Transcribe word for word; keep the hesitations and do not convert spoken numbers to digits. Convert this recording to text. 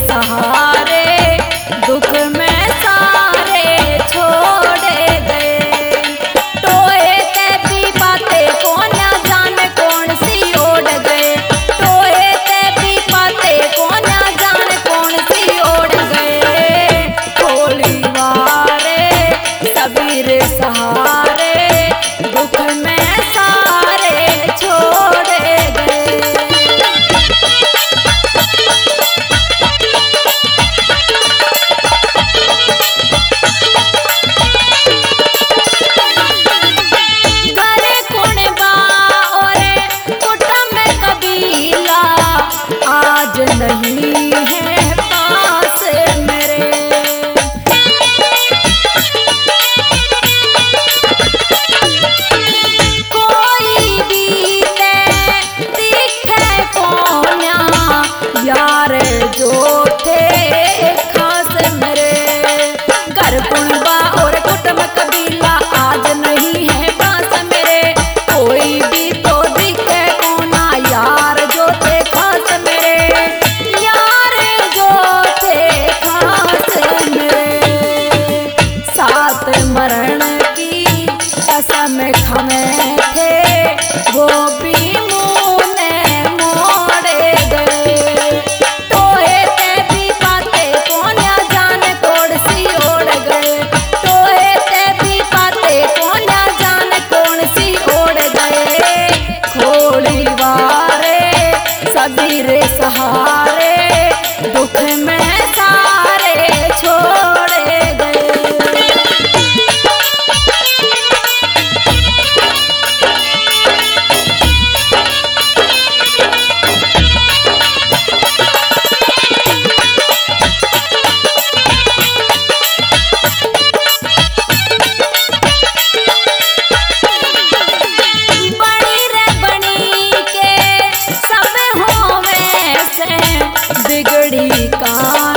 सहारे दुख में सारे छोड़े गए। टोए ते भी बातें कौन ना जाने कौन सी ओढ़ गए। टोए ते भी बातें कौन ना जाने कौन सी ओढ़ गए। खोली वारे सबीरे सहारे दुख में सारे छोड़े गए। नहीं है पास मेरे कोई भी दिखे कोन्या यार जो थे खास मेरे। घर कुणबा और कुटुंब कबीला आज नहीं है पास मेरे। कोई भी तो दिखे कोना यार जो थे खास मेरे। मरण की कसम खमे थे वो भी मुँह ने मोड़े गए। टोए ते भी बातें कौन ना जाने कौन सी ओढ़ गए। टोए ते भी बातें कौन ना जाने कौन सी ओढ़ गए। खोली वारे सबीरे सहारे दुख में सारे छोड़े गए। बिगड़ी का